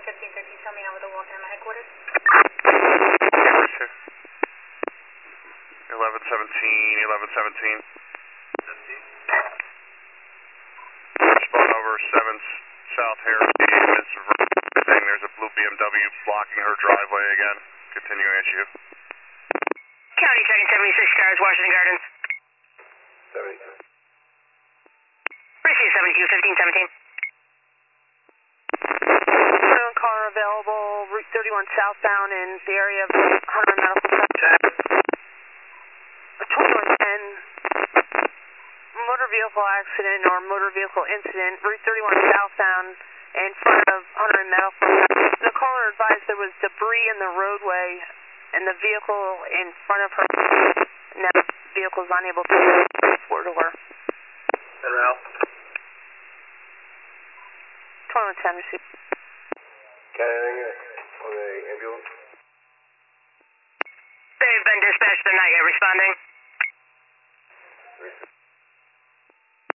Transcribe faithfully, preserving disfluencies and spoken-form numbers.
fifteen thirteen, tell me now with a walk in my headquarters. eleven seventeen, eleven seventeen. Respond over seven South Harris, Miss saying there's a blue B M W blocking her driveway again. Continuing issue. County checking seventy-six cars, Washington Gardens. seventy-two. Receive seventy-two, fifteen seventeen. Car available, Route thirty-one southbound in the area of Hunter Medical Center. twenty-one ten, motor vehicle accident or motor vehicle incident, Route thirty-one southbound in front of Hunter Medical Center. The caller advised there was debris in the roadway and the vehicle in front of her. Now the vehicle is unable to move forward to her. And Ralph? twenty-one ten, receive. Got anything on the ambulance? They've been dispatched tonight. Responding.